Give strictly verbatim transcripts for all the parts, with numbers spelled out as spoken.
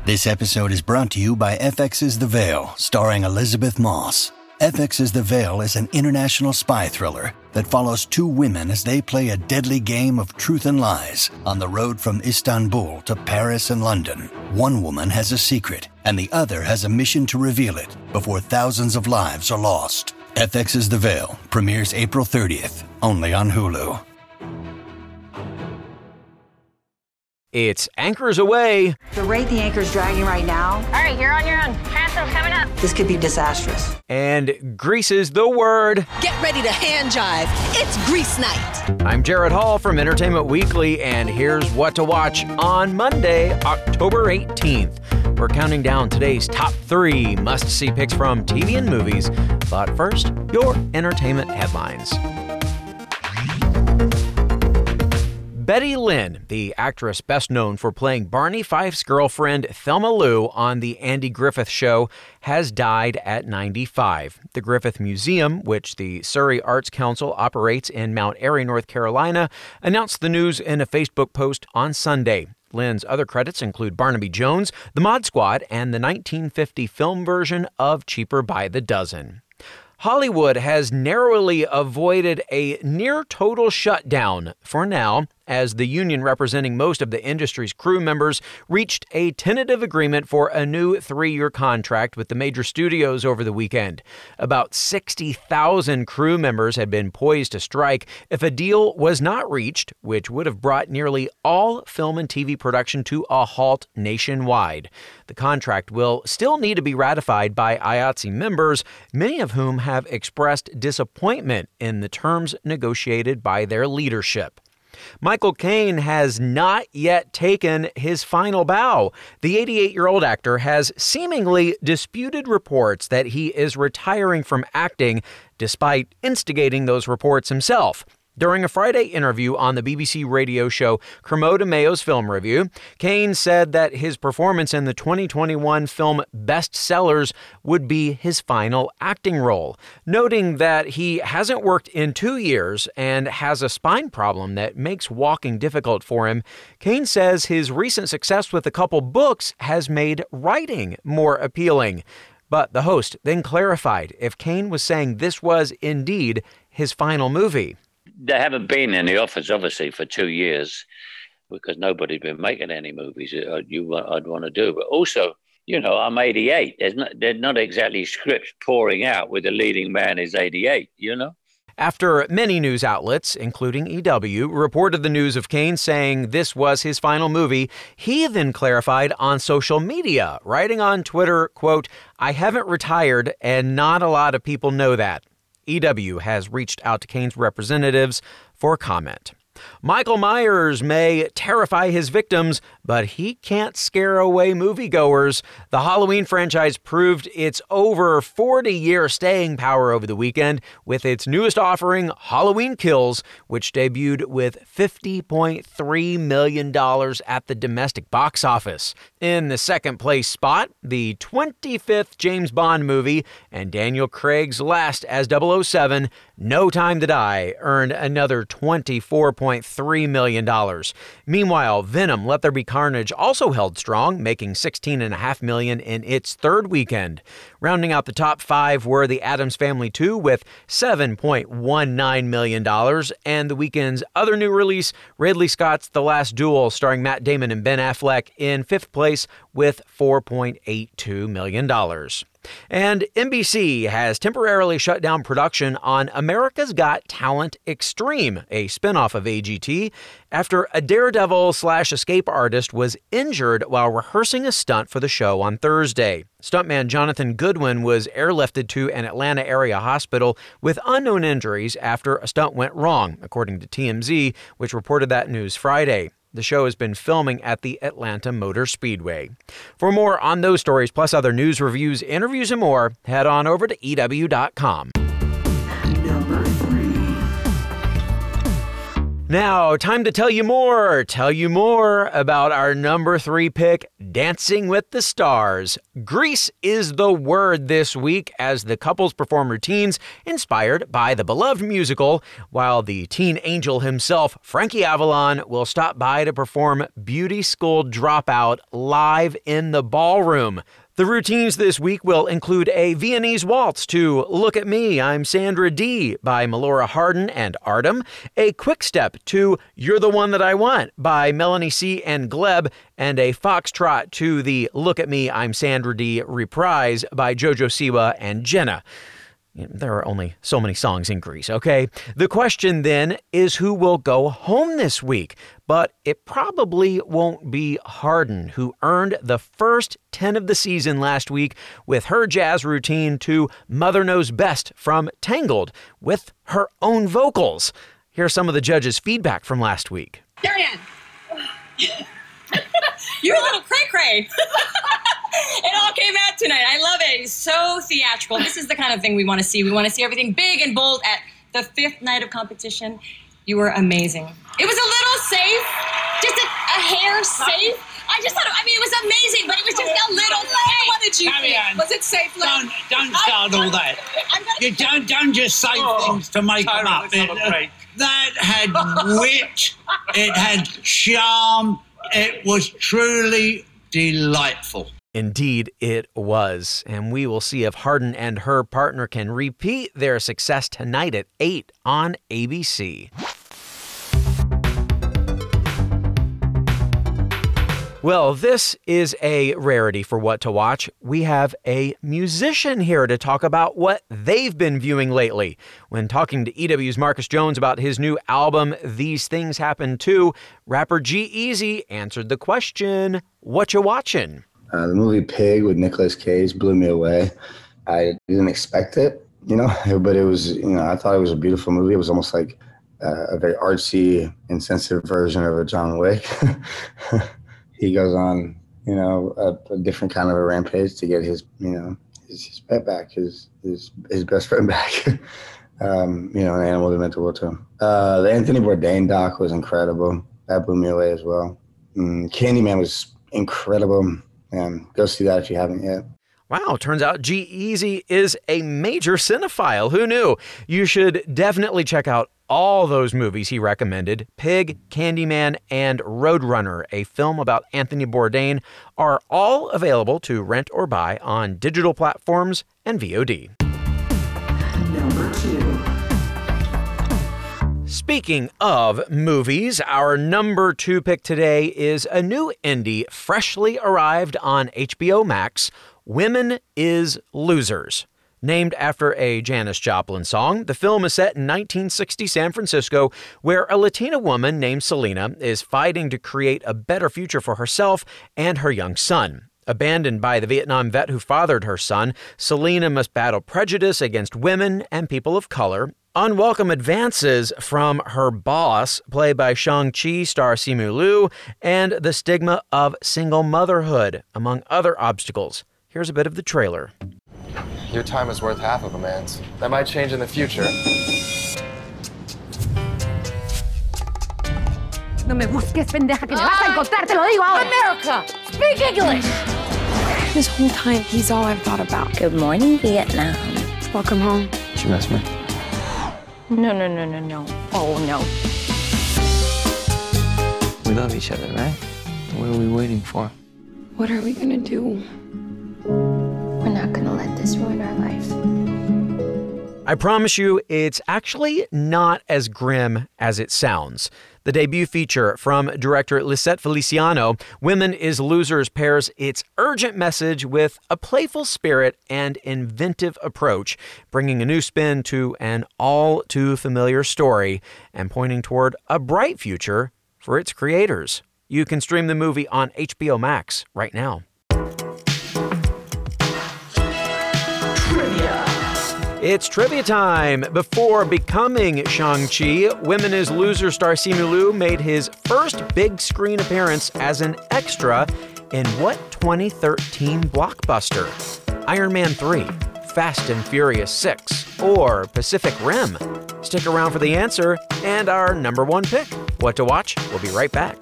This episode is brought to you by F X's The Veil, starring Elizabeth Moss. F X's The Veil is an international spy thriller that follows two women as they play a deadly game of truth and lies on the road from Istanbul to Paris and London. One woman has a secret, and the other has a mission to reveal it before thousands of lives are lost. F X's The Veil premieres April thirtieth, only on Hulu. It's Anchors Away. The rate the anchor's dragging right now. All right, you're on your own. Transfer's coming up. This could be disastrous. And Grease is the word. Get ready to hand jive. It's Grease Night. I'm Jared Hall from Entertainment Weekly, and here's what to watch on Monday, October eighteenth. We're counting down today's top three must-see picks from T V and movies. But first, your entertainment headlines. Betty Lynn, the actress best known for playing Barney Fife's girlfriend Thelma Lou on The Andy Griffith Show, has died at ninety-five. The Griffith Museum, which the Surrey Arts Council operates in Mount Airy, North Carolina, announced the news in a Facebook post on Sunday. Lynn's other credits include Barnaby Jones, The Mod Squad, and the nineteen fifty film version of Cheaper by the Dozen. Hollywood has narrowly avoided a near-total shutdown for now, as the union representing most of the industry's crew members reached a tentative agreement for a new three-year contract with the major studios over the weekend. About sixty thousand crew members had been poised to strike if a deal was not reached, which would have brought nearly all film and T V production to a halt nationwide. The contract will still need to be ratified by I A T S E members, many of whom have expressed disappointment in the terms negotiated by their leadership. Michael Caine has not yet taken his final bow. The eighty-eight-year-old actor has seemingly disputed reports that he is retiring from acting, despite instigating those reports himself. During a Friday interview on the B B C radio show Kermode Mayo's Film Review, Caine said that his performance in the twenty twenty-one film Bestsellers would be his final acting role, noting that he hasn't worked in two years and has a spine problem that makes walking difficult for him. Caine says his recent success with a couple books has made writing more appealing. But the host then clarified if Caine was saying this was indeed his final movie. They haven't been in the office, obviously, for two years because nobody's been making any movies you I'd want to do. But also, you know, I'm eighty-eight. There's not, there's not exactly scripts pouring out with the leading man is eighty-eight, you know? After many news outlets, including E W, reported the news of Caine saying this was his final movie, he then clarified on social media, writing on Twitter, quote, "I haven't retired and not a lot of people know that." E W has reached out to Caine's representatives for comment. Michael Myers may terrify his victims, but he can't scare away moviegoers. The Halloween franchise proved its over forty-year staying power over the weekend with its newest offering, Halloween Kills, which debuted with fifty point three million dollars at the domestic box office. In the second place spot, the twenty-fifth James Bond movie and Daniel Craig's last as double oh seven, No Time to Die, earned another twenty-four point three million dollars. Meanwhile, Venom: Let There Be Carnage also held strong, making sixteen point five million dollars in its third weekend. Rounding out the top five were The Addams Family two with seven point one nine million dollars, and the weekend's other new release, Ridley Scott's The Last Duel, starring Matt Damon and Ben Affleck, in fifth place with four point eight two million dollars. And N B C has temporarily shut down production on America's Got Talent Extreme, a spinoff of A G T, after a daredevil slash escape artist was injured while rehearsing a stunt for the show on Thursday. Stuntman Jonathan Goodwin was airlifted to an Atlanta area hospital with unknown injuries after a stunt went wrong, according to T M Z, which reported that news Friday. The show has been filming at the Atlanta Motor Speedway. For more on those stories, plus other news, reviews, interviews, and more, head on over to E W dot com. Number three. Now, time to tell you more, tell you more about our number three pick, Dancing with the Stars. Grease is the word this week as the couples perform routines inspired by the beloved musical, while the teen angel himself, Frankie Avalon, will stop by to perform Beauty School Dropout live in the ballroom. The routines this week will include a Viennese waltz to Look at Me, I'm Sandra Dee by Melora Hardin and Artem, a quick step to You're the One That I Want by Melanie C. and Gleb, and a foxtrot to the Look at Me, I'm Sandra Dee reprise by Jojo Siwa and Jenna. There are only so many songs in Grease, okay? The question then is who will go home this week? But it probably won't be Hardin, who earned the first ten of the season last week with her jazz routine to Mother Knows Best from Tangled with her own vocals. Here's some of the judges' feedback from last week. Darian! You're a little cray-cray. It all came out tonight. I love it. It's so theatrical. This is the kind of thing we want to see. We want to see everything big and bold at the fifth night of competition. You were amazing. It was a little safe, just a, a hair safe. I just thought, I mean, it was amazing, but it was just a little safe. What did you Carry think? on. Was it safe? Don't, don't start all that. I'm gonna, You don't, don't just say Oh, things to make them up. It, uh, that had wit. It had charm. It was truly delightful. Indeed, it was. And we will see if Hardin and her partner can repeat their success tonight at eight on A B C. Well, this is a rarity for What to Watch. We have a musician here to talk about what they've been viewing lately. When talking to E W's Marcus Jones about his new album, These Things Happen Too, rapper G-Eazy answered the question, what you watching? Uh, the movie Pig with Nicolas Cage blew me away. I didn't expect it, you know, but it was, you know, I thought it was a beautiful movie. It was almost like uh, a very artsy, insensitive version of a John Wick. He goes on, you know, a, a different kind of a rampage to get his, you know, his, his pet back, his his his best friend back. um, you know, an animal that meant the world to him. Uh, the Anthony Bourdain doc was incredible. That blew me away as well. Mm, Candyman was incredible. Man, go see that if you haven't yet. Wow, turns out G-Eazy is a major cinephile. Who knew? You should definitely check out all those movies he recommended. Pig, Candyman, and Roadrunner, a film about Anthony Bourdain, are all available to rent or buy on digital platforms and V O D. Number two. Speaking of movies, our number two pick today is a new indie freshly arrived on H B O Max, Women is Losers. Named after a Janis Joplin song, the film is set in nineteen sixty San Francisco, where a Latina woman named Selena is fighting to create a better future for herself and her young son. Abandoned by the Vietnam vet who fathered her son, Selena must battle prejudice against women and people of color, unwelcome advances from her boss, played by Shang-Chi star Simu Liu, and the stigma of single motherhood, among other obstacles. Here's a bit of the trailer. Your time is worth half of a man's. That might change in the future. No me busques, pendeja, que me vas a encontrar, te lo digo ahora. America, speak English. This whole time, he's all I've thought about. Good morning, Vietnam. Welcome home. Did you miss me? No, no, no, no, no. Oh, no. We love each other, right? What are we waiting for? What are we gonna do? We're not gonna let this ruin our life. I promise you, it's actually not as grim as it sounds. The debut feature from director Lisette Feliciano, Women is Losers, pairs its urgent message with a playful spirit and inventive approach, bringing a new spin to an all-too-familiar story and pointing toward a bright future for its creators. You can stream the movie on H B O Max right now. It's trivia time. Before becoming Shang-Chi, Women is Losers star Simu Liu made his first big screen appearance as an extra in what twenty thirteen blockbuster? Iron Man three, Fast and Furious six, or Pacific Rim? Stick around for the answer and our number one pick. What to watch? We'll be right back.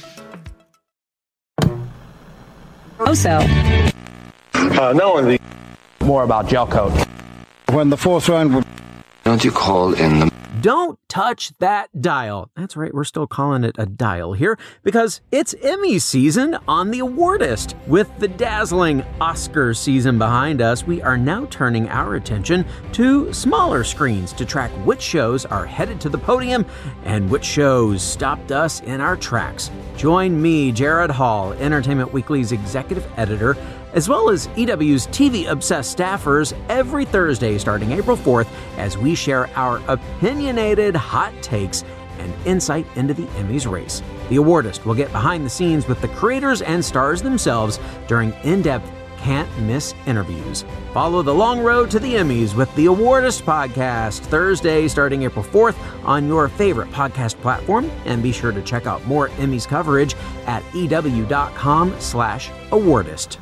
Also, uh, no one more about gel coat. When the fourth round would. Don't you call in the. Don't touch that dial. That's right, we're still calling it a dial here because it's Emmy season on The Awardist. With the dazzling Oscar season behind us, we are now turning our attention to smaller screens to track which shows are headed to the podium and which shows stopped us in our tracks. Join me, Jared Hall, Entertainment Weekly's executive editor, as well as E W's T V-obsessed staffers every Thursday starting April fourth as we share our opinionated hot takes and insight into the Emmys race. The Awardist will get behind the scenes with the creators and stars themselves during in-depth, can't-miss interviews. Follow the long road to the Emmys with the Awardist podcast Thursday starting April fourth on your favorite podcast platform, and be sure to check out more Emmys coverage at ew.com slash awardist.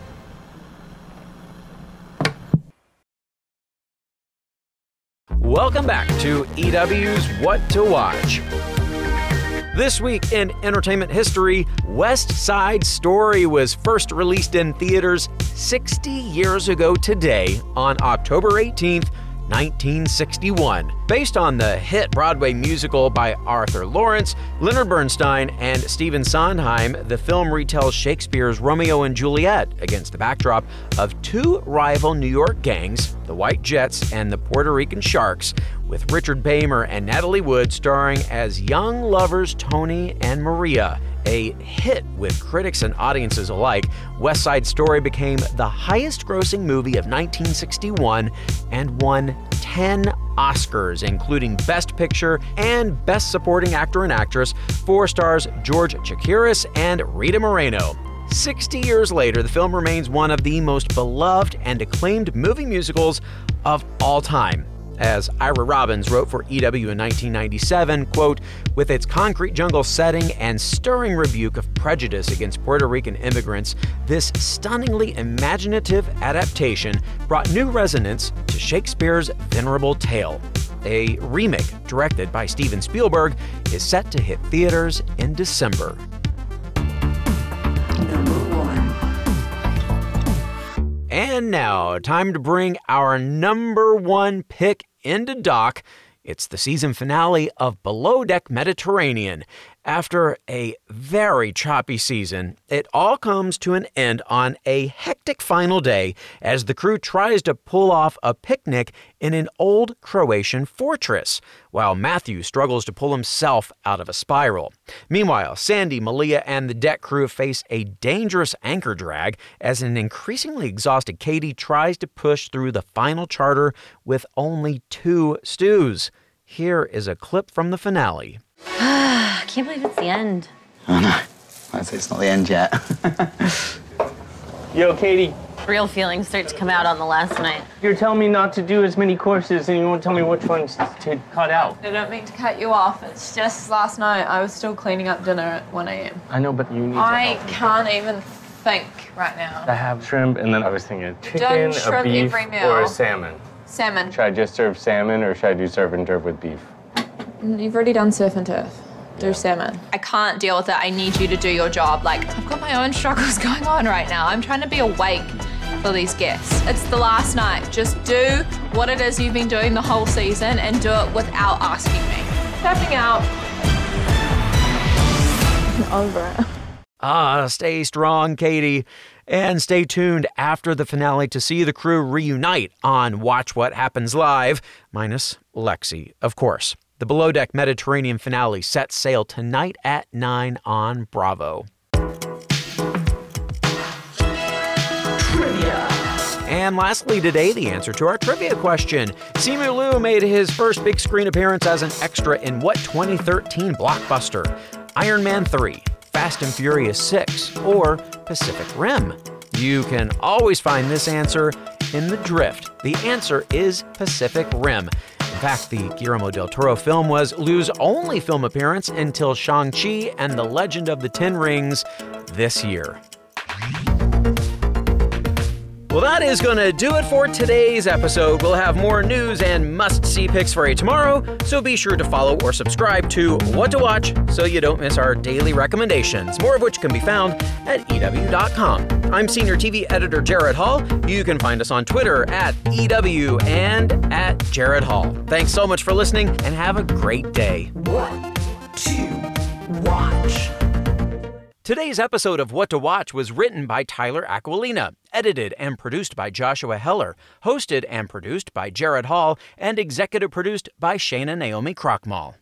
Welcome back to E W's What to Watch. This week in entertainment history, West Side Story was first released in theaters sixty years ago today on October eighteenth, nineteen sixty-one. Based on the hit Broadway musical by Arthur Lawrence, Leonard Bernstein, and Stephen Sondheim, the film retells Shakespeare's Romeo and Juliet against the backdrop of two rival New York gangs, the White Jets and the Puerto Rican Sharks, with Richard Beymer and Natalie Wood starring as young lovers Tony and Maria. A hit with critics and audiences alike, West Side Story became the highest-grossing movie of nineteen sixty-one and won ten Oscars, including Best Picture and Best Supporting Actor and Actress for stars George Chakiris and Rita Moreno. Sixty years later, the film remains one of the most beloved and acclaimed movie musicals of all time. As Ira Robbins wrote for E W in nineteen ninety-seven, quote, with its concrete jungle setting and stirring rebuke of prejudice against Puerto Rican immigrants, this stunningly imaginative adaptation brought new resonance to Shakespeare's venerable tale. A remake directed by Steven Spielberg is set to hit theaters in December. And now, time to bring our number one pick into dock. It's the season finale of Below Deck Mediterranean. After a very choppy season, it all comes to an end on a hectic final day as the crew tries to pull off a picnic in an old Croatian fortress, while Matthew struggles to pull himself out of a spiral. Meanwhile, Sandy, Malia, and the deck crew face a dangerous anchor drag as an increasingly exhausted Katie tries to push through the final charter with only two stews. Here is a clip from the finale. I can't believe it's the end. Oh, no. I'd say it's not the end yet. Yo, Katie. Real feelings start to come out on the last night. You're telling me not to do as many courses, and you won't tell me which ones to cut out. I don't mean to cut you off. It's just last night I was still cleaning up dinner at one a.m. I know, but you need I to help me. can't even think right now. I have shrimp, and then I was thinking a chicken, Done a shrimp beef, every meal. or a salmon. Salmon. Should I just serve salmon, or should I do surf and turf with beef? You've already done surf and turf. Do salmon. I can't deal with it. I need you to do your job. Like, I've got my own struggles going on right now. I'm trying to be awake for these guests. It's the last night. Just do what it is you've been doing the whole season and do it without asking me. Tapping out. I'm over it. Ah, stay strong, Katie. And stay tuned after the finale to see the crew reunite on Watch What Happens Live, minus Lexi, of course. The Below Deck Mediterranean finale sets sail tonight at nine on Bravo. Trivia. And lastly today, the answer to our trivia question. Simu Liu made his first big screen appearance as an extra in what twenty thirteen blockbuster? Iron Man three, Fast and Furious six, or Pacific Rim? You can always find this answer in The Drift. The answer is Pacific Rim. In fact, the Guillermo del Toro film was Liu's only film appearance until Shang-Chi and the Legend of the Ten Rings this year. Well, that is going to do it for today's episode. We'll have more news and must-see picks for you tomorrow, so be sure to follow or subscribe to What to Watch so you don't miss our daily recommendations, more of which can be found at E W dot com. I'm Senior T V Editor Jared Hall. You can find us on Twitter at E W and at Jared Hall. Thanks so much for listening, and have a great day. What to watch? Today's episode of What to Watch was written by Tyler Aquilina, edited and produced by Joshua Heller, hosted and produced by Jared Hall, and executive produced by Shana Naomi Krochmal.